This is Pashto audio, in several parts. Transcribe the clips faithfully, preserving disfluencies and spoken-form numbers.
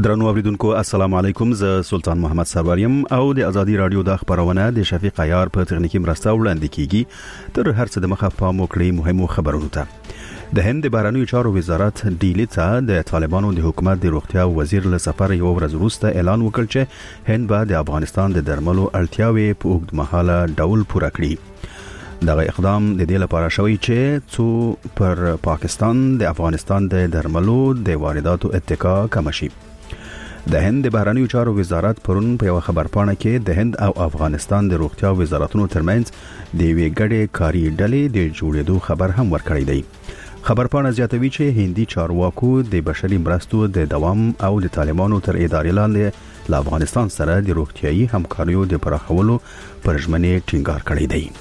درنو اوریدونکو السلام علیکم، زه سلطان محمد سروریم او د ازادي رادیو د خبرونه د شفیق عیار په تخنیکی مرسته وړاندې کیږي. تر هر څه د مخه پام وکړئ مهمو خبرونو ته. د هند د بهرنیو چارو وزارت ډیلی ته د طالبانو د حکومت د روغتیا وزیر له سفر یو ورځ وروسته اعلان وکړ چې هند به د افغانستان د درملو اړتیاوې په اوږدمهاله ډول پوره کړي. دغه اقدام د دې لپاره شوی چې څو پر پاکستان د افغانستان د درملو د وارداتو اتکا کم شي. د هند د بهرنیو چارو وزارت پرون په یو خبرپاڼه کې د هند او افغانستان د روغتیا وزارتونو ترمنځ د یوې ګډې کاري ډلې د جوړېدو خبر هم ورکړی دی. خبرپاڼه زیاتوي چې هندي چارواکو د بشري مرستو د دوام او د طالبانو تر ادارې لاندې له افغانستان سره د روغتیايي همکاریو د پراخولو پر ژمنې ټینګار کړی دی.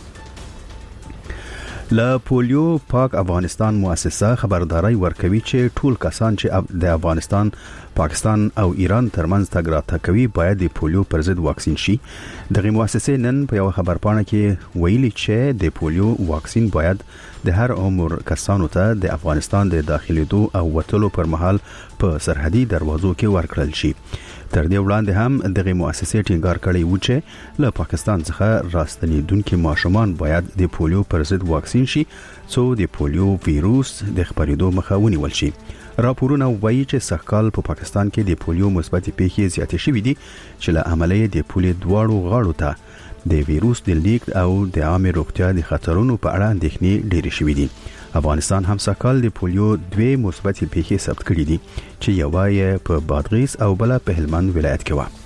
له پولیو پاک افغانستان مؤسسه خبرداري ورکوي چې ټول کسان چې د افغانستان، پاکستان او ایران ترمنځ تګ راتګ کوي باید د پولیو پر ضد واکسین شي. دغه مؤسسه نن په یو خبرپاڼه کې ویلي چې د پولیو واکسین باید د هر عمر کسانو ته د افغانستان د داخليدو او وټلو پر مهال په سرحدي دروازو کې ورکړل شي. تر دې وړاندې هم دغه مؤسسه ټینګار کړی و چې له پاکستان څخه راستنیدونکو ماشومان باید د پولیو پر ضد واکسین شي څو د پولیو وایروس د خپرېدو مخه ونیول شي. راپورونه وایي چې سږکال په پاکستان کې د پولیو مثبت پیښې زیاتې شوې دي چې له عملیه د پولیو دواړو غاړو ته د وایروس د لیک او د عامه روغتیا د خطرونو په اړه اندېښنې ډېرې شوې دي. افغانستان هم سږکال د پولیو دوه مثبت پیښې ثبت کړې دي چې یوه یې په بادغیس او بل په هلمند ولایت کې و.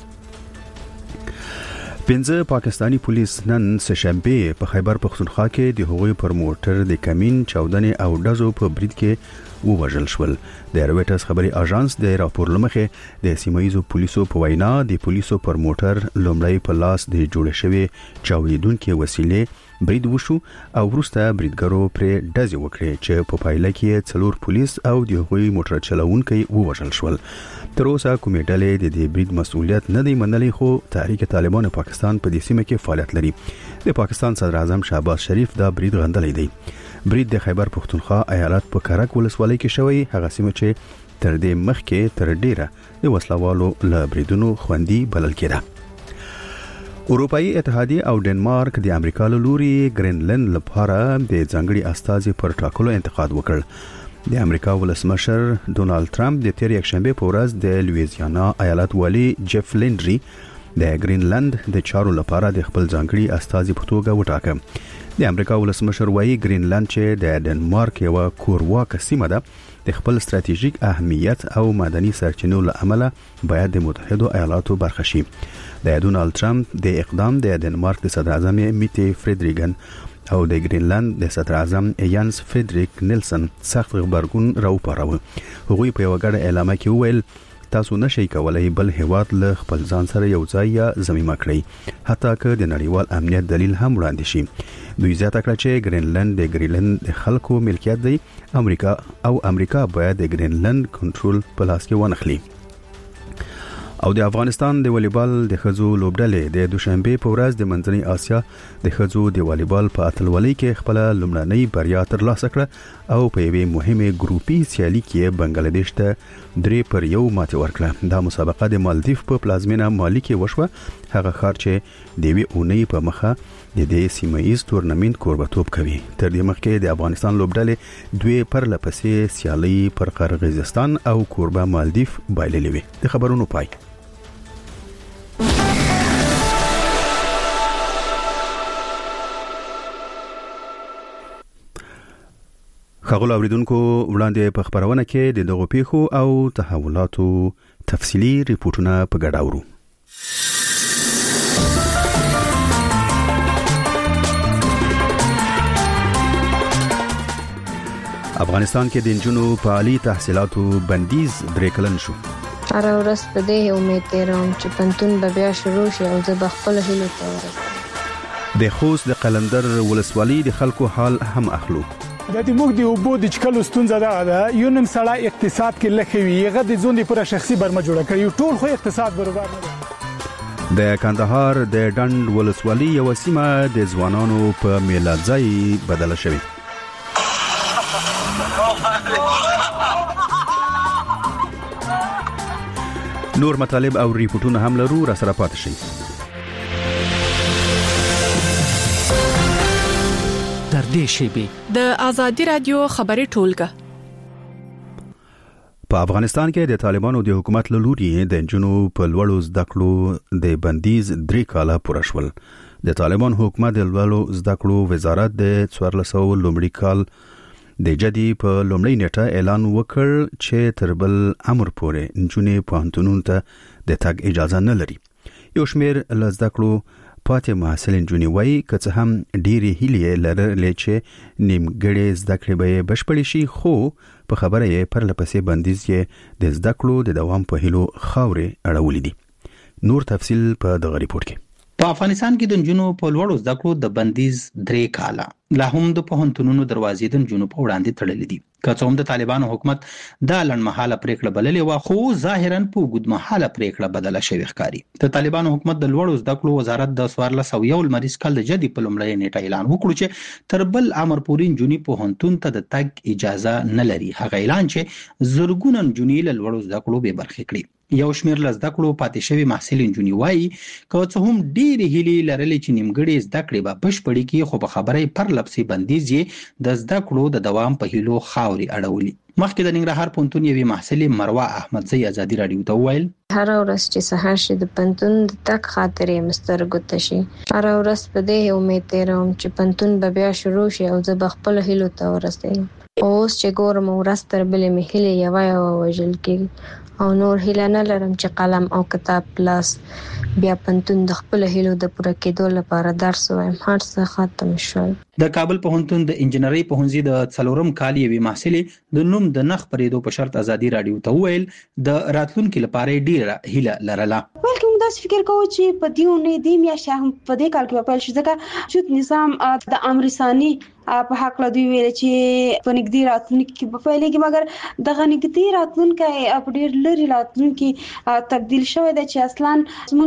پنځه پاکستانی پولیس نن سهشنبه په خیبر پختونخوا کې د هغوی پر موټر د کمین چاودنې او ډزو په برید کې ووژل شول. د رويټرز خبري اژانس د راپور لمخې د سیمایزو پولیسو په وینا د پولیسو پر موټر لومړی په لاس د جوړ شوی چاودیدونکو وسیلې برید وشو او وروسته بریدګرو پر ډزې وکړې چې په پایله کې څلور پولیس او د هغوی موټر چلوونکي ووژل شول. تر اوسه کومې ډلې د دې برید مسؤلیت نه دی منلي، خو تحریک طالبان پاکستان په دې سیمه کې فعالیت لري. د پاکستان صدر اعظم شهباز شریف دا برید غندلی دی. برید د خیبر پختونخوا ایالت په کرک ولسوالۍ کې شوی، هغه سیمه چې تر دې مخکې تر ډیره د وسلوالو له بریدونو خوندي بلل کېده. اروپאי اتحادیه او ډنمارک د امریکا له لوري ګرینلند لپاره د ځانګړي استازي پر ټاکلو انتقاد وکړ. د امریکا ولسمشر ډونالد ټرمپ د تیر یکشنبه په ورځ د لویزیانا ایالت والی جف لینډري د ګرینلند د چارو لپاره د خپل ځانګړي استازي په توګه وټاکه. د امریکا ولسمشر وايي ګرینلند چې د ډنمارک یو کورواک سیمه ده د خپل ستراتیژیک اهمیت او معدني سرچینو له امله باید د متحده ایالاتو برخه شي. د ډونالد ټرمپ د اقدام د ډنمارک د صدر اعظم میټي فریدریګن او د ګرینلند د صدر اعظم یانس فریدریک نیلسن سخت غبرګون راوپاروه. هغوی په یو غړ اعلامیه کې وویل تاسو نشئ کولای بل هیواد له خپل ځان سره یو ځای یا ضمیمه کړئ، حتی که د نړیوال امنیت دلیل هم وړاندې شي. دوی زیاته کړه چې ګرینلند د ګرینلند د خلکو ملکیت دی، امریکا او امریکا باید د ګرینلند کنټرول په لاس کې ونخلي. او د افغانستان د والیبال د خزو لوبډلې د دوشنبه په ورځ د منځنۍ اسیا د خزو د والیبال په اتلولۍ کې خپل لومړنۍ بریا ترلاسه کړه او په یوې مهمه ګروپي سیالي کې بنگلاديش ته درې پر یو ماتې ورکړه. دا مسابقه د مالدیف په پلازمینه مالی کې وشوه، هغه ښار چې د وی اونۍ په مخه د دې سیمایي تورنمنت کوربتوب کوي. تر دې مخکې د افغانستان لوبډلې دوی پر لپسې سیالي پر قرغیزستان او کوربه مالدیف بایللې وي. د خبرونو پای. خغول اوریدونکو وړاندې په خبرونه کې د دغو پیښو او تحولاتو تفصیلی ریپورتونه په ګډه اورو. افغانستان کې د انجونو په عالی تحصیلاتو بندیز درې کلن شو. هر ورځ په دې امید تیروم چې پنتون به بیا شروع شي او زه به خپل هیلو ته ورسېږم. د خوست د قلندر ولسوالۍ د خلکو حال هم اخلو. د دې موږ د وبو د چکلو ستونزه ده یو نیم سړی اقتصاد کې لخي وي هغه د ځون د پوره شخصي برمه جوړه کړی ټول خو اقتصاد برابر نه ده. د کندهار د ډند ولسوالۍ یو سیمه د ځوانانو په میلادځای بدله شوې. نور مطالب او ریپورتونه هم لرو، را سره پاتې شئ. در دې شیبې د آزادي رادیو خبري ټولګه. په افغانستان کې د طالبانو د حکومت له لوري د جنو په لوړو زده کړو د بندیز درې کاله پوره شول. د طالبان حکومت د لوړو زده کړو وزارت د څوارلس سوه لومړي کال د جدي په لومړۍ نیټه اعلان وکړ چې تر بل امر پورې نجونې پوهنتونونو ته د تګ اجازه نه لري. یو شمېر له زده کړو پاتې محصلین نجونې وایي که څه هم ډېرې هیلې لرلې چې نیمګړې زده کړې به یې بشپړې شي، خو په خبره یې پرله پسې بندیز یې د زده کړو د دوام په هیلو خاورې اړولې دي. نور تفصیل په دغه ریپورت کې. په افغانستان کې د نجونو په لوړو زده کړو د بندیز درې کاله لا هم د پوهنتونونو دروازې د نجونو په وړاندې تړلې دي. که څه هم د طالبانو حکومت دا لنډمهاله پریکړه بللې وه، خو ظاهرا په اوږدمهاله پریکړه بدله شوې ښکاري. د طالبانو حکومت د لوړو زده کړو وزارت د څوارلس سوه یو لمریز کال د جدي په لومړۍ نیټه اعلان وکړ چې تر بل امر پورې نجونې پوهنتون ته د تګ اجازه نه لري. هغه اعلان چې زرګونه نجونې له لوړو زده کړو بې برخې کړي. یو شمېر له زده کړو پاتې شوي محصلین نجونې وایي که څه هم ډېرې هیلې لرلې چې نیمګړې زده کړې به بشپړې کړي، خو په خبره یې پرله پسې بندیز یې د زده کړو د دوام په هیلو خاورې اړولي. مخکې د ننګرهار پوهنتون یوې محصلې مروه احمدزۍ ازادي راډیو ته وویل هر ورځ چې سهار شي د پوهنتون د تګ خاطرې مسترګو ته شي. هر ورځ په دې امید تېروم چې پوهنتون به بیا شروع شي او زه به خپلو هیلو ته ورسېږم. اوس چې ګورم ورځ تر بلې مې هیلې یوه یوه وژل کېږي او نور هیله نه لرم چې قلم او کتاب پلاس بیا پوهنتون د خپلو هیلو د پوره کېدو لپاره درس وایم. هر څه ختم شول. د کابل پوهنتون د انجنیري پوهنځي د څلورم کال یوې محصلې د نوم د نه خپرېدو په شرط ازادي راډیو ته وویل د راتلونکي لپاره ډېره هیله لرله. بلکې موږ داسې فکر کوو چې په دې اونۍ دې میاشتې هم په دې کال کې به پیل شي، ځکه چې نظام د امر ثاني په حق له دوی ویل چې په نږدې راتلونکي کې به پیلېږي، مګر دغه نږدې راتلونکی په ډېر لرې راتلونکي تبدیل شوی دی چې اصلا زموږ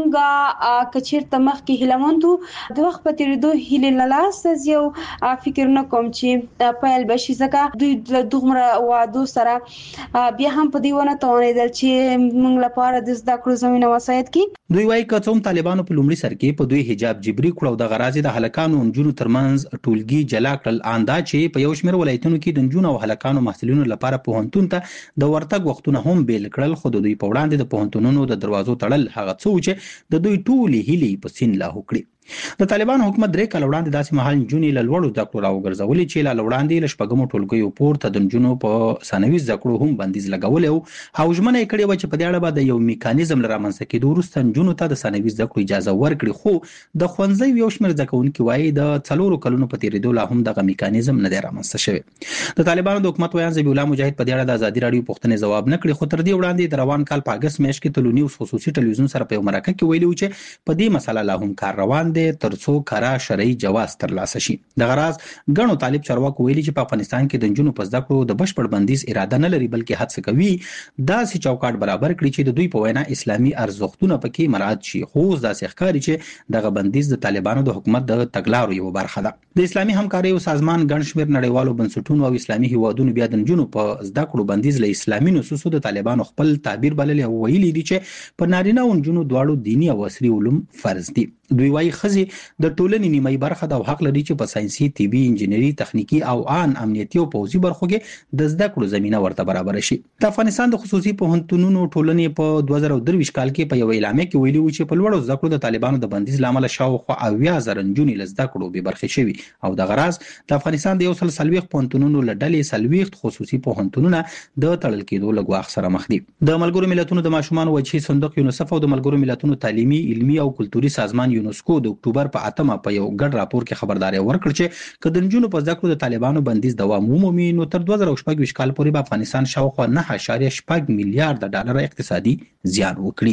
که چېرته مخکې هیلهمند وو د وخت په تېرېدو هیلې له لاسه ځي او فکر نه کوم چې پیل به شي، ځکه دوی له دومره وعدو سره بیا هم په دې ونه توانېدل چې موږ لپاره د زده کړو زمینه مساعد کړي. دوی وایي که څه هم طالبانو په لومړي سر کې په دوی حجاب جبري کړ او دغه راز د هلکانو او نجونو ترمنځ ټولګي جلا کړل، ان دا چې په یو شمېر ولایتونو کې د نجونو او هلکانو محصلینو لپاره پوهنتون ته د ورتګ وختونه هم بیل کړل، خو د دوی په وړاندې د پوهنتونونو د دروازو تړل هغه څه و چې د دوی ټولې هیلې په سین لاهو کړي. د طالبانو حکومت درې کاله وړاندې داسې مهال نجونې له لوړو زده کړو راوګرځولې چې لا وړاندې له شپږمو ټولګیو پورته د نجونو په ثانوي زده کړو هم بندیز لګولی و او ژمنه یې کړې وه چې په دې اړه به د یو میکانیزم له رامنځته کېدو وروسته نجونو ته د ثانوي زده کړو اجازه ورکړي، خو د ښوونځیو یو شمېر زده کوونکي وایي د څلورو کلونو په تېرېدو لا هم دغه میکانیزم نه دی رامنځته شوی. د طالبانو د حکومت ویان ذبیح الله مجاهد په دې اړه د ازادي راډیو پوښتنې ځواب نه کړي، خو تر دې وړاندې د روان کال په اګست میاشت کې تلو نیوز خصوصي ټلویزیون سره په یو مرکه کې ویلي و چې په دې مسله لا هم کار روان دی تر څو را شرعي جواز ترلاسه شي. دغه راز ګڼو طالب چارواکو ویلي چې په افغانستان کې د نجونو په زده کړو د بشپړ بندیز اراده نه لري، بلکې هڅه کوي داسې چوکاټ برابر کړي چې د دوی په وینا اسلامي ارزښتونه پکې مراعات شي، خو داسې ښکاري چې دغه بندیز د طالبانو د حکومت د تګلارو یو برخه ده. د اسلامي همکاریو سازمان ګڼ شمېر نړیوالو بنسټونو او اسلامي هیوادونو بیا د نجونو په زده کړو بندیز له اسلامي نصوصو د طالبانو خپل تعبیر بللی او ویلي دي چې په نارینه او نجونو دواړو دیني او عصري علوم فرض دي. دوی وايي ښځې د ټولنې نیمایي برخه ده او حق لري چې په ساینسي، طبي، انجینري، تخنیکي او آن امنیتي او پوځي برخو کې د زده کړو زمینه ورته برابر شي. د افغانستان د خصوصي پوهنتونونو ټولنې په دوه زره درویشت کال کې په یو اعلامیه کې ویلي و چې په لوړو زده کړو د طالبانو د بندیز له امله شاوخوا اویا زره نجونې له زده کړو بې برخې شوي او دغه راز د افغانستان د یو سل څلوېښت پوهنتونونو له ډلې څلوېښت خصوصي پوهنتونونه د تړل کېدو له ګواښ سره مخ دي. د ملګرو ملتونو د ماشومانو وجهي صندوق یونیسف او د ملګرو ملتونو تعلیمي، علمي او کلتوري سازمان یونسکو د اکتوبر په اتمه په یو ګډ راپور کې خبرداري ورکړه چې که د نجونو په زده کړو د طالبانو بندیز دوام ومومي نو تر دوه زره شپږ ویشت کال پورې به افغانستان شاوخوا نه اعشاریه شپږ میلیارډ ډالر اقتصادي زیان وکړي.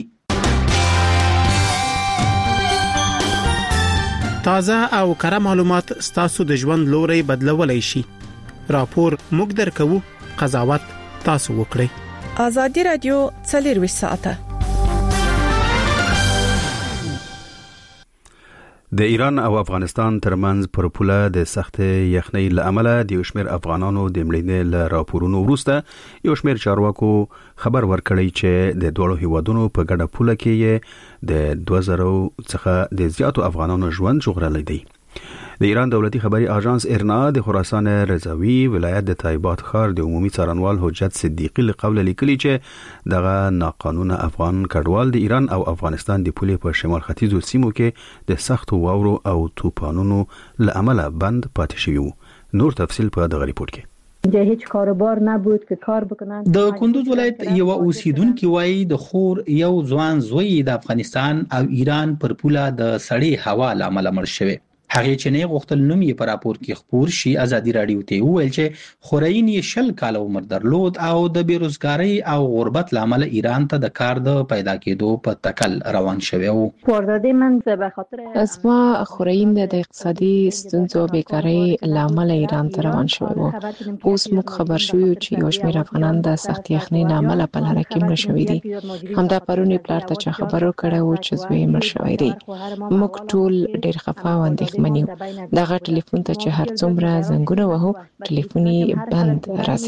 تازه او کره معلومات ستاسو د ژوند لوري بدلولای شي. راپور موږ درکو، قضاوت تاسو وکړئ. آزادي رادیو څلور ساعته د ایران او افغانستان ترمنځ پر پوله د سخت یخنۍ لامل د شمیر افغانانو د مړینې ل راپورونو وروسته یو شمیر چارواکو خبر ورکړی چې د دوه هیوادونو په ګډه پوله کې د دوه زره څخه د زیاتو افغانانو ژوند ژغورلی دی. د ایران دولتي خبري اژانس ارنا د خراسان رضاوي ولایت د تایبات ښار د عمومي څارنوال حجت صدیقي لقول لیکلي چې دغه ناقانونه افغان کډوال د ایران او افغانستان د پولې په شمال ختیځو سیمو کې د سخت واورو او طوفانونو لامل بند پاتې شوی وو. نور تفصيل په دغه ریپورت کې. جای هیڅ کاروبار نبود که کار بکنن. د کندوز ولایت یو اوسیدونکو وایي د خور یو ځوان زوی د افغانستان او ایران پر پوله د سړې هوا لامل مړ شوی. هغه چې نه غوښتل نوم یې په راپور کې خبر شي ازادي رادیو ته وویل چې خورین یې شل کال عمر درلود او د بیروزګاری او غربت لامل ایران ته د کار د پیدا کېدو په تکل روان شوی وو. واردات من به خاطر اسما خورین د اقتصادي ستونزو او بیکاری لامل ایران ته روان شوی وو. اوس موږ خبر شوو چې یو شمېر افغانان د سخت یخنۍ لامل په لاره کې مړ شوي دي. همدا پرونی پلار ته چې خبرو کړه و چې زوی مړ شوی دی. موږ ټول ډېر خفه و اندېښمن منیو. دغه ټلیفون ته چې هر څومره زنګونه وهو ټلیفوني بند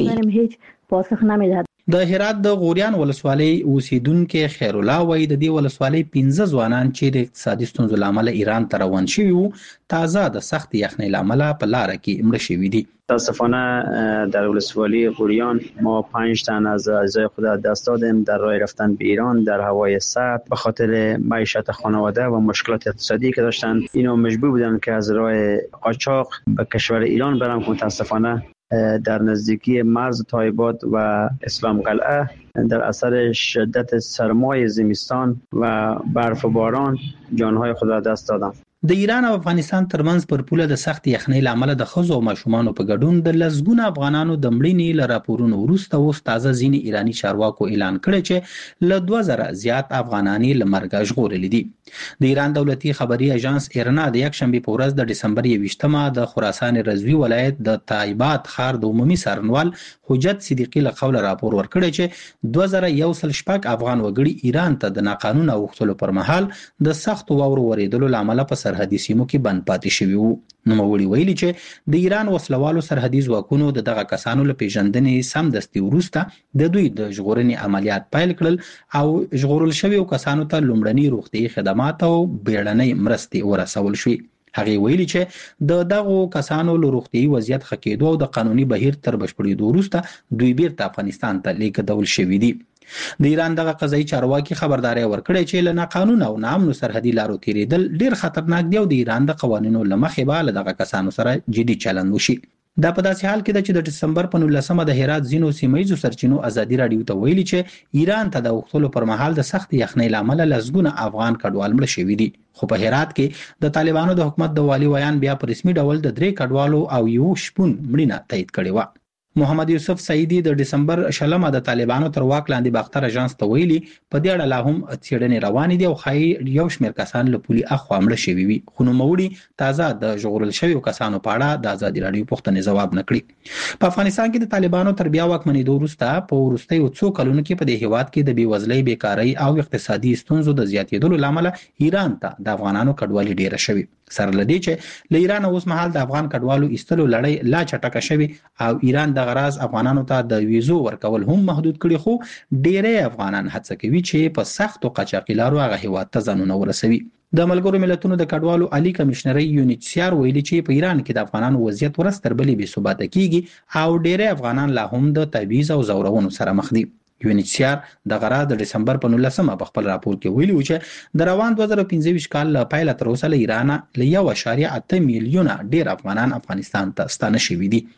راځي. د هرات د غوریان ولسوالۍ اوسیدونکو خیر الله وایي د دې ولسوالۍ پنځه ځوانان چې د اقتصادي ستونزو لامل ایران ته روان شوي وو تازه د سخت یخنۍ لامل په لار کې مړه شوي دي. متاسفانه در ولسوالی غوریان ما پنج تن از اعضای خود دست دادیم در راه رفتن به ایران در هوای سرد به خاطر معیشت خانواده و مشکلات اقتصادی که داشتن. اینا مجبور بودن که از راه قاچاق به کشور ایران برن که متاسفانه در نزدیکی مرز تایبات و اسلام قلعه در اثر شدت سرمای زمستان و برف و باران جانهای خود را دست دادن. د ایران او افغانستان ترمنځ پر پوله د سخت یخنۍ لامل د خزو او ماشومان په ګډون د لزګونه افغانانو د مړینې ل راپورونو وروسته اوس تازه ځینې ایرانی چارواکو اعلان کړی چې ل دوه زره زیات افغانانی ل مرګ ژغورل دي. د ایران دولتي خبري اژانس ارنا د یک شنبه په ورځ د دسمبر یویشتمه د خراسان رضاوي ولایت د تایبات ښار د عمومي څارنوال حجت صدیقي له قوله راپور ورکړی چې دوه زره یو سل شپږ افغان وګړي ایران ته د ناقانونه اوښتلو پر مهال د سخت واورو ورېدلو لامل په سرحدي سیمو کې بند پاتې شوی وو. نوموړي ویلي چې د ایران وسلوالو سرحدي ځواکونو د دغه کسانو له پیژندنې سمدستي وروسته د دوی د ژغورنې عملیات پیل کړل او ژغورل شوی کسانو ته لومړني روغتيایي خدمات او بیړنۍ مرستې ورسول شوې. هغه ویلي چې د دغه کسانو له روغتيایي وضعیت ښه کېدو او د قانوني بهیر تر بشپړېدو وروسته دوی بیرته افغانستان ته لیږدول شوي دي. د ایران دغه قضایي چارواکي خبرداري ورکړې چې له ناقانونه او ناامنو سرحدي لارو تیریدل ډیر خطرناک دی او د ایران د قوانینو له مخې به له دغه کسانو سره جدي چلند وشي. دا په داسې حال کې ده چې د دسمبر په نولسمه د هرات ځینو سیمایي سرچینو ازادي رادیو ته ویلي چې ایران ته د وختلو پر مهال د سخت یخنۍ لامل لزګونه افغان کډوال مړ شوي دي. خو په هرات کې د طالبانو د حکومت د والی ویان بیا په رسمي ډول د درې کډوالو او یو شپون مړینه تایید کړې و. محمد یوسف سعیدی د دسمبر شلمه د طالبانو تر واک لاندې باختر اژانس ته ویلي په دې اړه لا هم څېړنې روانې دي او ښایي یو شمېر کسان له پولي اخوا مړه شوي وي. خو نوموړي تازه د ژغورل شویو کسانو په اړه د ازادي راډیو پوښتنې ځواب نه کړي. په افغانستان کې د طالبانو تر بیا واکمنېدو وروسته په وروستیو څو کلونو کې په دې هیواد کې د بېوزلۍ بیکارۍ او اقتصادي ستونزو د زیاتېدلو له امله ایران ته د افغانانو کډوالي ډیره شوې. سره لدی چې له ایران اوس مهال د افغان کډوالو ایستلو لړۍ لا چټکه شوي او ایران د غراز افغانانو ته د ویزو ورکول هم محدود کړي. خو ډېری افغانان هڅه کوي چې په سختو قاچاقي لارو هغه هیواد ته ځانونه ورسوي. د ملګرو ملتونو د کډوالو عالی کمشنري یونیچسیار ویلي چې په ایران کې د افغانانو وضعیت ورځ تر بلې بې ثباته کیږي او ډېری افغانان لا هم د تبعیض او زورونو سره مخ دي. یونیچسیار د غرا د دسمبر په نولسمه په خپل راپور کې ویلي و چې د روان دوه زره پنځه کال له پیل تر اوسه له ایران له یو اعشاریه اته میلیونه ډیر افغانان افغانستان ته ستانه شوي دي.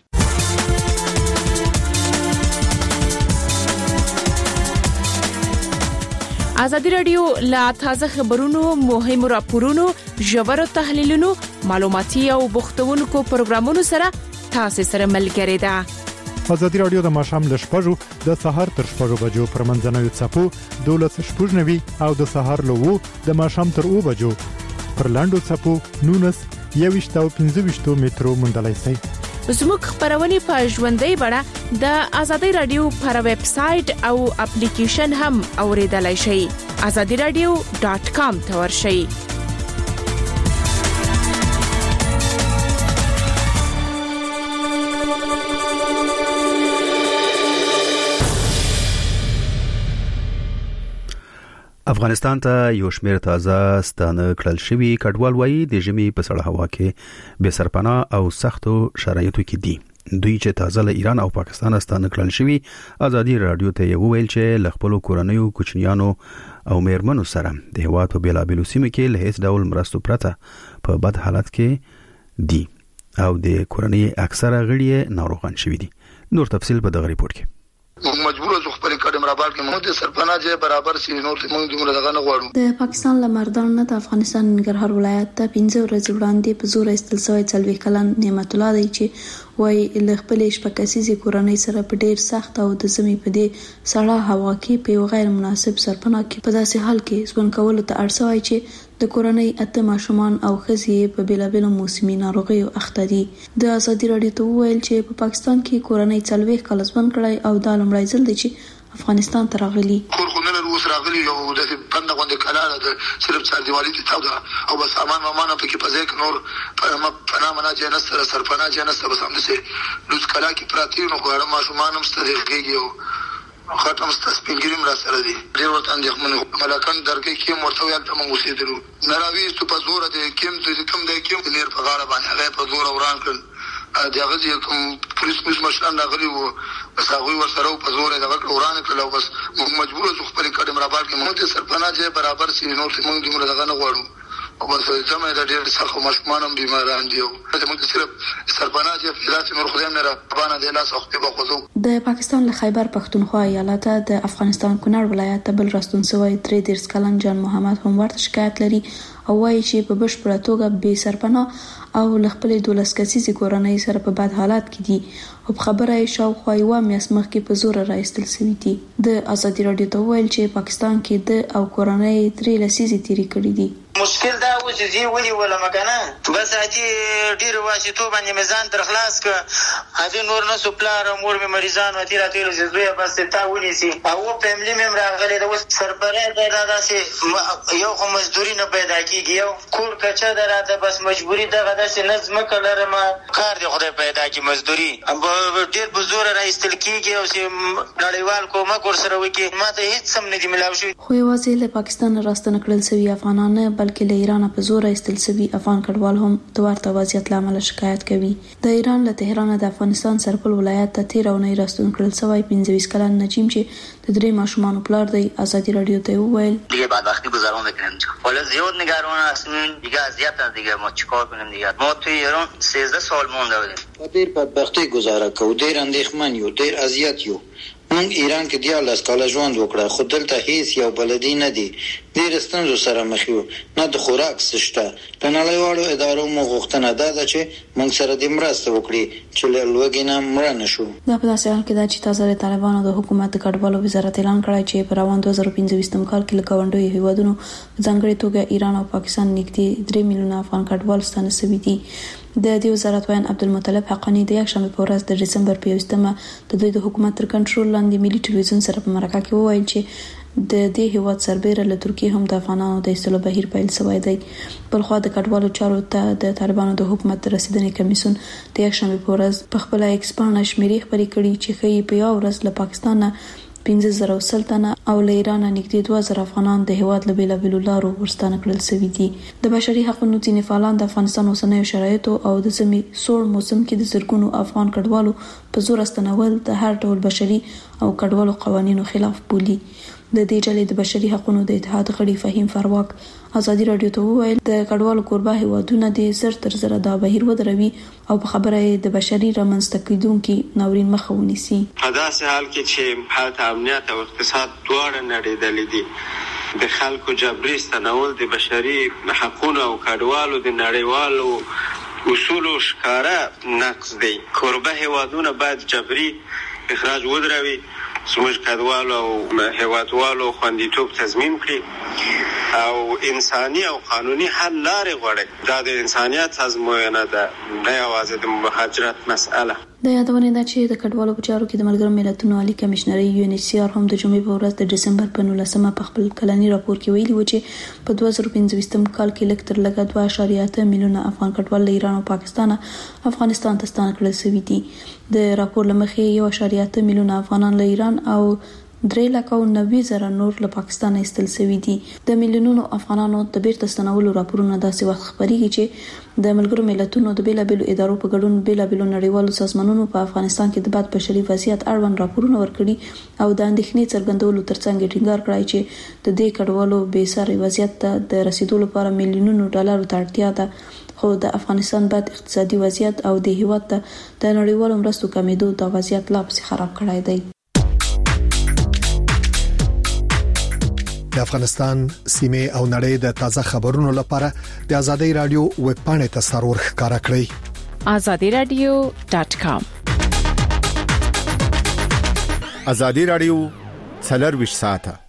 ازادي رادیو لا تازه خبرونو مهمو راپورونو ژورو تحلیلونو معلوماتي او بوختونکو پروګرامونو سره تاسو سره ملګری ده. ازادي رادیو د ماښام ل شپږو د سهار تر شپږو بجو پر منځنوي څپو دولس شپږ نوي او د سهار له وو د ماښام تر اوه بجو پر لاندو څپو نونس یويشت او پنځه ویشت مترو موندلای شئ. زموږ خبرونه په ژوندۍ بڼه د ازادي رادیو پر ویب سټ او اپلیکیشن هم اوریدلای شئ. azadi radio dot com ته ورشئ. افغانستان ته یو شمېر تازه ستانه کړل شوی کډوال وایي د ژمي په سړه هوا کې بے سرپناه او سختو شرایطو کې دي. دوی چې تازه له ایران او پاکستان ستانه کړل شوی ازادي رادیو ته ویل چې ل خپل کورنیو کوچنیانو او میرمنو سره د هیواد په بیلابیلو سیمو کې له هیڅ ډول مرستو پرته په بد حالت کې دي او د کورنۍ اکثره غړي ناروغان شوي دي. نور تفصیل په دغه ریپورت کې. مجبور زو خپل کډم رابال کې موږ د سرپناه ځای برابر سي نور موږ دومره دغه نه غواړو. د پاکستان لمردان نه د افغانستان ننګرهار ولایت ته پنځه ورځې وړاندې په زور استل شوی څلوي کلن نعمت الله دی چې وای له خپل شپکاسي کورنۍ سره په ډیر سخت او د سمي په دې سړه هوا کې په غیر مناسب سرپناه کې په داسې حال کې ځوان کول ته اړسوي چې د کورنۍ اته ماشومان او ښځې په بیلابیلو موسمي ناروغیو اخته دي. د ازادي رادیو ته ویل چې په پاکستان کې کورنۍ څلوي کال ځوان کړای او د لومړی ځل دی چې افغانستان ته راغلي. خورخونه روس راغلي او د بند غونډه کلاله د صرف څار دیوالي ته تاو ده او بس امان مامان په کې پځې ک نور په پنا منا جنس سره سرپنا جنس بس هم سه لوس کلا کې پراتی نو غواړم ماشومان هم ستریږي او خاطر مستسپینګریم را سره دي. ډیر ورته اندېښمن ملکان درګه کې مرته یال ته موږ وسیدلو نراوي ست په زور د کیم د کم د کیم نیر په غاړه باندې هغه په زور وران کړ. دغه چې کوم پولیس پولیس مشران راغلي وو بس هغه ورسره په زور دغه وران کړل او بس موږ مجبور شو خپل کډم رابال کې موږ د سرپناه ځای برابر سي نور موږ دومره دغه نه غواړو او بس زموږ د ډېر څخه مشمانم بیماران دي او موږ صرف سرپناه ځای فلات نور خدای نه را باندې د لاس وخت په خوځو. د پاکستان له خیبر پختونخوا ایالت د افغانستان کونړ ولایت ته بل راستون شوی درې دیرش کلن جان محمد هم ورته شکایت لري او وایي چې په بشپړه توګه بې سرپناه او له خپل دولس کسیزې کورنۍ سره په بد حالات کې دي او خبره یې شاوخوا یوه میاشت مخکې په زوره راایستل شوي دي. د ازادي رادیو ته ویل چې پاکستان کې د او کورنۍ درې لسیزې تیرې کړې دي. مشکل دا و چې زی ولي ولا مکنه بس هدي ډیر واشتو باندې میزان تر خلاص ک هدي نور نه سپلار مور می مریضان و تیرا تیر زوی بس تا ونی سي او فیملی مم راغلي د سرپره دا داسې یو خو مزدوري نه پیدا کیږي یو کور کچا دراته بس مجبوری دغه داسې نظم کلر ما کار دی خدای پیدا کی مزدوري ډیر بزور راایستل کیږي او چې نړیوال کومک ورسره وکي ماته هیڅ سم نه دی ملاو شي. خو یوازې له پاکستان راستنه کړل شوی افغانان بلکې له ایران په زور ایستل شوی افغان کډوال هم د ورته وضعیت لامل شکایت کوي. د ایران له تهران د افغانستان سرپل ولایت ته تیر او نه راستون کړل شوی پنځه ویشت کلن نجیم چې د درې ماشومان پلار دی ازادي رادیو ته وویل دیگه بعد وقتی گذرونده کنم حالا زیاد نگران هستیم دیگه اذیت دیگه ما چیکار کنیم دیگه ما تو ایران سیزده سال مونده بودیم ډیر بدبختی گزاره کو ډیر اندېښمن یو ډیر اذیت یو موږ ایران کې دیارلس کاله ژوند وکړه خو دلته هیڅ یو بلدي نه دی ډیر ستونزو سره مخ یو نه د خوراک شته د نړیوالو ادارو مو غوښتنه ده چې موږ سره د مرسته وکړي چې له لوږې نه مړه نشو. دا په داسې حال کې ده چې تازه د طالبانو د حکومت د کډوالو وزارت اعلان کړی چې په روان دوه زره پنځه کال کې له ګاونډیو هیوادونو ځانګړي توګه ایران او پاکستان نږدې درې میلیونه افغان کډوال ستانه شوي دي. د دې وزارت وایي عبدالمطلب حقانی د یک شنبه په ورځ د دسمبر په یوولسمه د دوی د حکومت تر کنټرول لاندې ملي ټلویزیون سره په مرکه کې وویل چې د دې هیواد سربېره له ترکیې هم د افغانانو د ایستلو بهیر پیل شوی دی. بلخوا د کډوالو چارو ته د طالبانو د حکومت د رسیدنې کمیسیون د یک شنبه په ورځ په خپل ایکس باندې شمیرې خبرې کړي چې ښیي په یو ورځ له پاکستان پنځه زره سلطنه او له ایران نږدې دوه زره افغانان د هیواد له بیلابیلو لارو ورستانه کړل شوي دي. د بشري حقوقو ځینې فعالان د افغانستان اوسنیو شرایطو او د سیمې سوړ موسم کې د زرګونو افغان کډوالو په زور استنول د هر ډول بشري او کډوالو قوانینو خلاف بولي. د دې ډلې د بشري حقوقو د اتحاد غړي فهیم فرواک ازادي رادیو ته وویل د کډوالو کوربه هیوادونه د زر تر زر د بهیر ودروي او په خبره د بشري رامنځته کیدونکو ناورین مخه ونیسي. په داسې حال کې چې حالت امنیت او اقتصاد دواړه نړیدلې دي د خلکو جبري استنول د بشري حقوقو او کډوالو د نړیوالو اصولو ښکارا نقض دی. کوربه هیوادونه باید جبري اخراج ودروي زموږ کډوالو او هیوادوالو خوندیتوب تضمین کړي او انساني او قانوني حل لارې غواړي. دا د انسانیت ازموینه ده نه یوازې د مهاجرت مسأله. د یادونه ده چې د کډوالو په چارو کې د ملګرو ملتونو عالی کمشنري یو ان ایچ سی آر هم د جمعې په ورځ د دسمبر په نولسمه په خپل کلنی راپور کې ویلي و چې په دوه زره پنځه کال کې لږ تر لږه دوه اعشاریه اته میلیونه افغان کډوال له ایران او پاکستان افغانستان ته ستانه کړل شوي دي. د راپور لمخې یو اعشاریه اته میلیونه افغانان له ایران او درې لک او نوي زره نور له پاکستان ایستل شوی دي. د میلیونونو افغانانو د بیرته ستنولو راپورونه داسې وخت خبريږي چې د ملګرو ملتونو د بیلابېلو ادارو په ګډون بیلابېلو نړیوالو سازمانونو په افغانستان کې د باد بشري وضعیت اړوند راپورونه ورکړي او د اندېښنې څرګندولو ترڅنګ ټینګار کړی چې د دې کډوالو بې ساري وضعیت ته د رسیدو لپاره میلیونونو ډالرو ته اړتیا ده. خو د افغانستان بد اقتصادي وضعیت او د هیواد ته د نړیوالو مرستو کمیدو د وضعیت لا پسې خراب کړی دی. د افغانستان سیمه او نړۍ د تازه خبرونو لپاره د آزادۍ رادیو ویب پاڼې ته سرور ښکارا کړئ آزادی رادیو ډاٹ کام. آزادی رادیو څلور ساعته.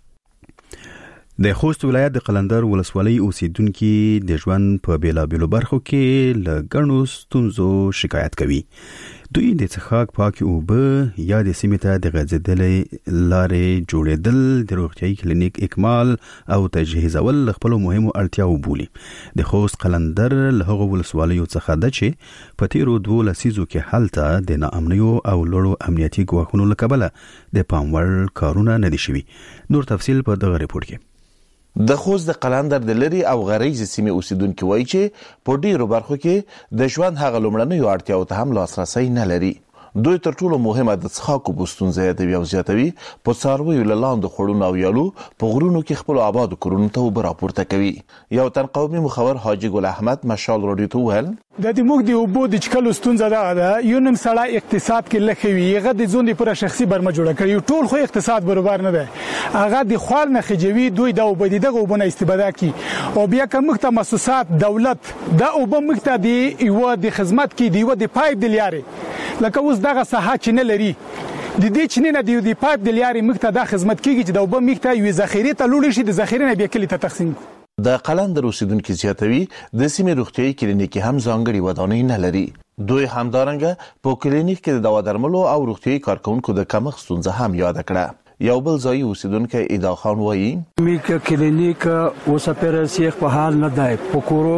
د خوست ولایت د قلندر ولسوالۍ اوسیدونکو د ژوند په بیلابېلو برخو کې له ګڼو ستونزو شکایت کوي. دوی د څښاک پاکي اوبه یا د سیمې ته د غځېدلې لارې جوړېدل، د روغتیايي کلینیک اکمال او تجهیزول خپل مهمو اړتیاو بولي. د خوست قلندر له هغو ولسوالیو څخه ده چې په تیرو دوه لسیزو کې هلته د ناامنیو او لوړو امنیتي ګواښونو له کبله د پاموړ کارونه نه دي شوي. نور تفصیل په دغه ریپورت کې. د خوست د قلندر د لری او غریزي سیمه اوسیدونکو وایي چې په ډیرو برخو کې د ژوند هغه لومړنیو اړتیاو ته هم لاسرسي نه لري. دوی تر ټولو مهمه د څښاک اوبو ستونزه د بیا زیاتوي په څارویو لاندې خړونو او یالو په غرونو کې خپل آباد کورونو ته اوبه راپورته کوي. یو تن قومي مخور حاجی ګل احمد مشال رادیو ته ویل د دې موږ د اوبو د چکلو ستونزه ده یو نن سړی اقتصاد کې لخوي هغه د ځون د پر شخصي برمه جوړه کړی ټول خو اقتصاد برابر نه ده هغه د خوال نه خجوي دوی د اوبو دغه اوبو نه استفاده کوي او بیا کوم مؤسسات دولت د اوبو مخته دی یو د خدمت کې دی یو د پایپ د لیارې لکه اوس دغه ساحه چې نه لري د دې چې نه دی د پایپ د لیارې مخته د خدمت کیږي چې د اوبو مخته یو ذخیره ته لوړ شي د ذخیره نه بیا کلی ته تقسیم. د قلندر اوسیدونکو زیاتوي د سیمې روغتیايي کلینیک هم ځانګړي ودانۍ نه لري. دوی همدارنګه په کلینیک کې د دوا درملو او روغتیايي کارکونکو د کمښت ستونزه هم یاد کړه. یو بل ځای اوسیدونکو ادا خان وایي میک کلینیک اوسپر سیخ په حال نه دی په کورو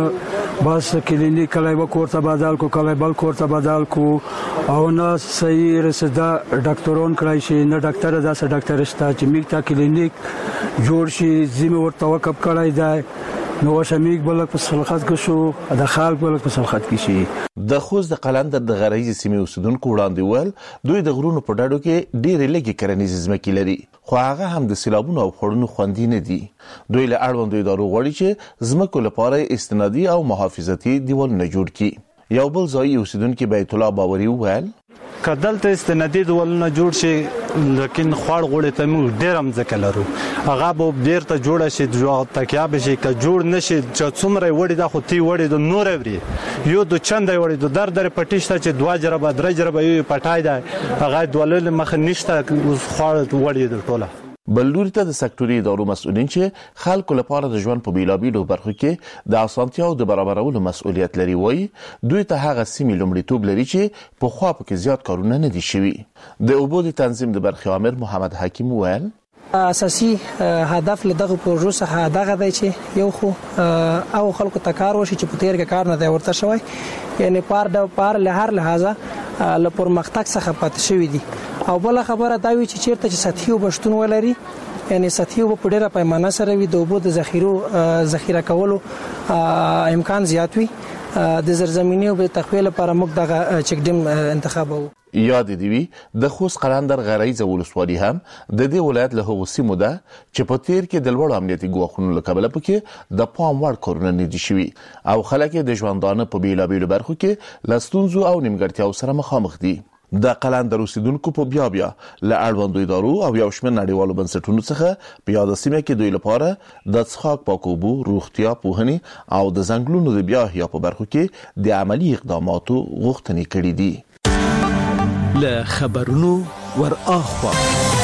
کې بس کلینیک کله وکړه بدل کو کله بل کوړه بدل کو او نه صحیح رسدا ډاکټرون کړای شي نه ډاکټر داسه ډاکټر شته چې میک تا کلینیک جوړ شي زموږ ورته وقف کړای دی نو شمیک بلک په سلخات کې شو د خلک بلک په سلخات کې شي. د خوست د قلندر د غریزي سیمه اوسیدونکو وړاندې ول دوی د غرونو په ډاډو کې ډېر لږی کرنیز ځمکې لري خو هغه هم د سیلابونو او خړونو خوندې نه دي. دوی له اړوندو ادارو غواړي چې ځمکو لپاره استنادي او محافظتي دیوالونه جوړ کړي. یو بل ځای اوسیدونکو بیت الله باوري وویل کدلته استنادي دیوالونه جوړ شي لیکن خوړ غوړې ته موږ ډېر هم ځکه لرو هغه به ډېر ته جوړ شي د تکیا به شي که جوړ نشي چې څومره وړي دا خو تی وړي د نور اوري یو د چند وړي د در در پټیشته چې دوا جربه درې جربه یو پټای دی هغه دولل مخ نشته خوړ وړي د ټوله. بلوري ته د سکتوري ادارو مسؤلین چې خلکو لپاره د ژوند په بیلابېلو برخو کې د اسانتیاو د برابرولو مسؤلیت لري وایي دوی ته هغه سیمې لومړیتوب لري چې په خوا پکې زیات کارونه نه دي شوي. د اوبو د تنظیم د برخې امر محمد حکیم ویل اساسي هدف له دغه پروژو څخه دغه دی چې یو خو او خلکو ته کار وشي چې په تیر کې کار نه دی ورته شوی یعنی پار د پار له هر لحاظه له پرمختګ څخه پاتې شوی دي او بل خبره دا وی چې چیرته چې سطحي وبشتون ولري یعنی سطحي وب په ډیره پیمانه سره وي د اوبو د ذخیرو ذخیره کولو امکان زیات وي د زرزمینی او د تخویل لپاره موږ دغه چک ډیم انتخاب وو. یاد دی وی د خوست قلندر غریزه ولسوالي هم د دې ولایت له هغو سیمو ده چې په تیر کې د لوړ امنیتي ګواښونو له کبله پکې د پام وړ کارونه نه دي شوي او خلک د ژوندانه په بیلابېلو برخو کې له ستونزو او نیمګړتیاو سره مخامخ دي. د قلندر اوسیدونکو په بیا بیا له اړوندو ادارو او یو شمېر نړیوالو بنسټونو څخه په یاد سیمه کې دوی لپاره د څښاک پاکو اوبو روغتیا پوهنې او د ځنګلونو د بیا احیا په برخو کې د عملی اقداماتو غوښتنې کړې دي. له خبرونو ور اخوا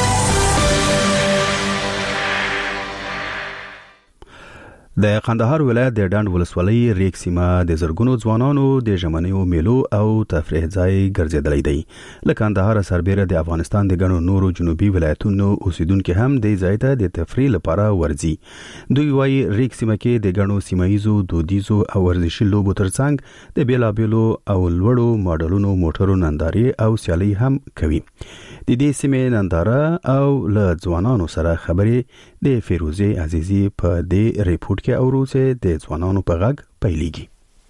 د قندهار ولایت د ډاند ولسوالۍ ریګ سیمه د زرګونو ځوانانو د ژمنیو میلو او تفریح ځای ګرځیدلی دی. له قندهار سربېره د افغانستان د ګڼو نورو جنوبي ولایتونو اوسیدونکو هم د ځای ته د تفریح لپاره ورځي. دوی وايي ریګ سیمه کې د ګڼو سیمایزو دودیزو او ورزشي لوبو ترڅنګ د بیلابېلو او لوړو ماډلونو موټرو نندارې او سیالي هم کوي. د دې سیمې ننداره او له ځوانانو سره خبرې د فیروزه عزیزی په دې ریپورت کې اوروزه د ځوانانو په غږ پیلېږي.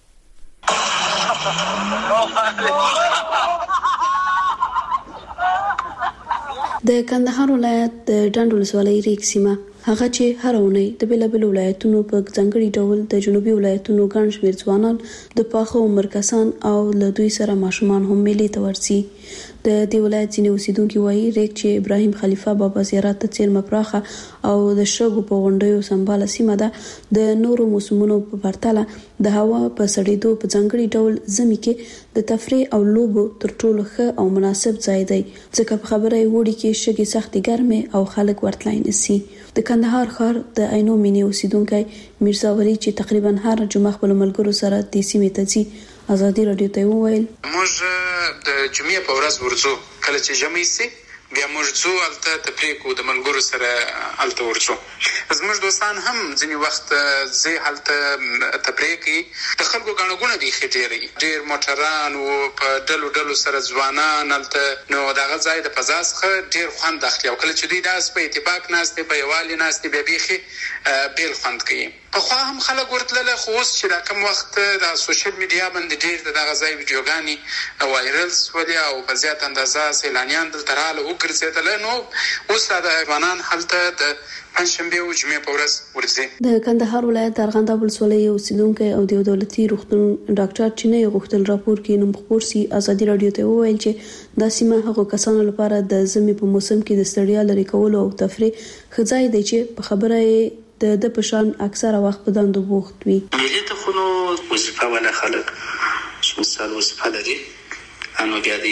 د کندهار ولایت د ډنډ ولسوالۍ ریګ سیمه هغه چې هر اونۍ د بیلابل ولایتونو په ځانګړي ډول د جنوبي ولایتونو ګڼ شمېر ځوانان د پاخه عمر کسان او له دوی سره ماشومان هم ملي ته ورسي. د دې ولایت ځینې اوسیدونکو وایي ریګ چې ابراهیم خلیفه بابا زیارت ته څیرمه پراخه او د شګو په غونډیو سمباله سیمه ده، د نورو موسمونو په پرتله د هوا په سړېدو په ځانګړي ډول ژمي کې د تفریح او لوبو تر ټولو ښه او مناسب ځای دی، ځکه په خبره یې وړي کې شګې سختې ګرمې او خلک ورتلای نشي. د کندهار ښار د عینو مینې اوسیدونکی میرزا ولی چې تقریبا هر جمعه خپل ملګرو سره د سیمې ته ځي ازادي رادیو ته وویل موږ د جمعې په ورځ ورځو کله چې جمعې سي بیا موږ ځو الته تفریح کو د ملګرو سره الته ورځو. زموږ دوستان هم ځینې وخت زه الته تفریح کوي د خلکو غاڼګونه دي خېټيري ډېر موټران او په ډلو ډلو سره ځوانان الته نو دغه ځای د فضا څخه ډېر خوند اخلي او کله چې دوی داس په اتفاق ناشته په یوالي ناشته به بيخي بیل خوند کوي. په خو هم خلک ورتلله خو اوس چې دا کوم وخت د سوشل میډیا باندې ډېر دغه ځای ویډیوګانې وایرلز ولې او په زیات اندازه سیلانیان دلته رااله وګرځېدل نو اوس د افغانان هلته د پنځشنبه او جمعې په ورځ ورځي. د کندهار ولایت ارغنداب ولسوالۍ اوسیدونکو او د دولتي روغتون ډاکټر چینه غوښتل راپور کې نوم خبر سي ازادي رادیو ته وویل چې د سیمه هغو کسانو لپاره د ژمي په موسم کې د ستړیا لري کولو او تفریح خځای دی چې په خبره د د پشان اکثره وخت په دندو بوخت وي. ملي ته خو وظیفه ولا خلک چې مثال وظیفه لري انو بیا د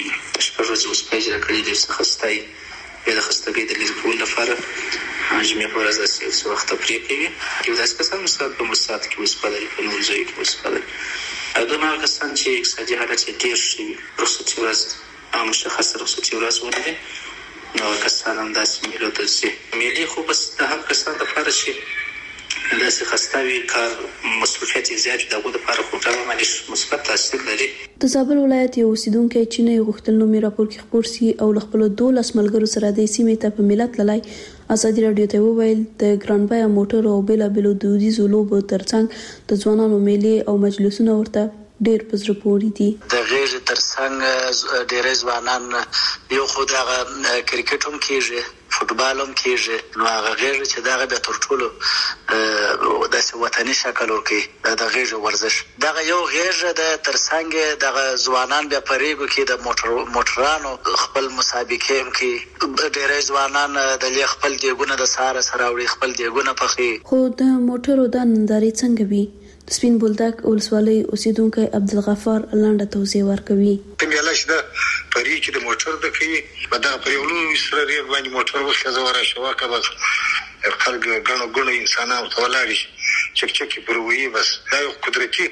شپږ ورځې وظیفه اجرا کړې دي څه خستای بیا د خستګۍ د لري کول لپاره جمعې په ورځ داسې څه وخت تفریح کوي یو داسې کسان مثال په مستات کې وظیفه لري په نور ځای کې وظیفه لري او دغه کسان چې اقتصادي حالت یې ډېر شي رخصتي ورځ او مشخصه رخصتي ورځ ولري نو کسان هم داسې ملي ته ځي. ملي خو بس د هغه کسان لپاره چې داسې خستاوي کار مصروفیت زیات دغه لپاره خو دا باندې مثبت تاثیر لري. د زابل ولایت یو اوسیدونکو چې نه غوښتل نو میرا پور کې خبر سي او خپل دولس ملګرو سره د سیمې ته په ملت لای ازادي رادیو ته وویل د ګران بیا موټر او بلا بلو دودیزو لوبو ترڅنګ د ځوانانو میلې او مجلسونه ورته ډېر پزره پوري دي. د غیر ترڅنګ ډېر ځوانان یو خو د کرکټ هم کېږي فوتبال هم کېږي نو هغه غیر چې دغه به تر ټولو د وطني شکل ورکي د غیر ورزش دغه یو غیر د ترڅنګ د ځوانان به پریګو کې د موټر موټرانو خپل مسابقې هم کې ډېر ځوانان د خپل دیګونه د ساره سره وړي خپل دیګونه پخې. خو د موټرو د نندارې څنګه وي سپین بولدک ولسوالۍ اوسیدونکو عبدالغفار لاندې توضیح ورکوي. تمیاله شده پرې چې د موټر د کوي په دا پرېولو سره ریګ باندې موټر وخته زوره شوا کبه خلک غنو غنو انسانانو ته ولاړ شي چک چک پروي بس دا یو قدرتي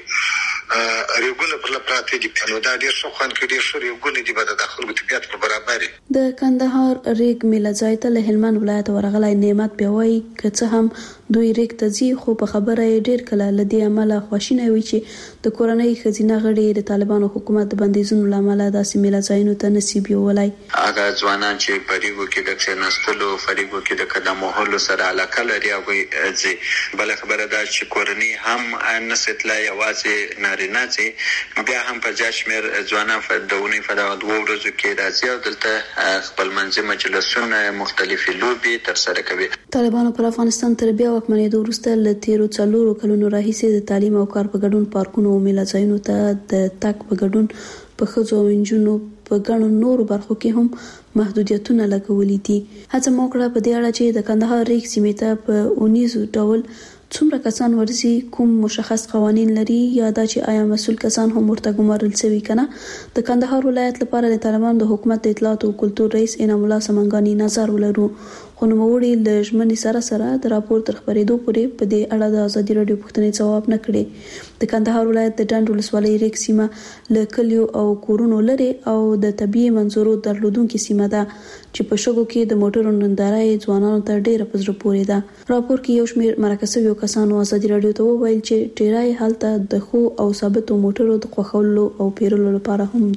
ریګونه پر لپاره دي نو دا ډیر څه خوان کې ډیر څه ریګونه دي به د خلکو طبيعت پر برابر د کندهار ریګ میله ځای ته له هلمند ولایت ورغلای نعمت پیوي که هم دوی ریګ ته ځي خو په خبره ډیر کله لدی عمله خوشینه وي چې د کورنۍ خزینه غړي د طالبانو حکومت د بندیزونو لامل د سیمه ځایونو ته نصیب یولای. هغه ځوانان چې پریګو کې د کښنستلو فریګو کې د قدموهلو سره علاقه لري او ځي بل خبره ده چې کورنۍ هم نسټلا یوازې نارینه چې بیا هم په جشمیر ځوانان فدونی فداو دوه ورځې کې راځي او دلته خپل منځي مجلسونه مختلفي لوبي تر سره کوي. طالبانو پر افغانستان تر بیا وکمنېدو وروسته ل تیرو څلورو کلونو راهیسې د تعلیم او کار په ګډون پارکونو او میله ځایونو ته د تک په ګډون په خځو او انجونو په ګڼو نورو برخو کې هم محدودیتونه لګولې دي. هڅه موکړه په دې اړه چې د کندهار ریګ سیمې ته په اونیزو ډول څومره کسان ورسي کوم مشخص قوانين لري یا دا چې آیا مسول کسان هم ورته ګمارل شوی کنه. د کندهار ولایت لپاره د طالبانو د حکومت د اطلاعات او کلتور رئیس انعام الله سمنګانی نظر ولرو خو نو وړي ل ژمنې سره سره د راپور تر خبرېدو پورې په دې اړه د ازادي رادیو پوښتنې ځواب نه کړي. د کندهار ولایت د ډنډ ولسوالۍ ریګ سیمه ل کلیو او کورونو لري او د طبيعي منظرو درلودونکو سیمه ده چې په شګو کې د موټرو نندارې ځوانانو ته ډېره پزره پورې ده. راپور کې یو شمېر مرکزي یو کسانو ازادي رادیو ته وویل چې ټیرای حالت د خو او ثابتو موټرو د خوښولو او پیرلو لپاره هم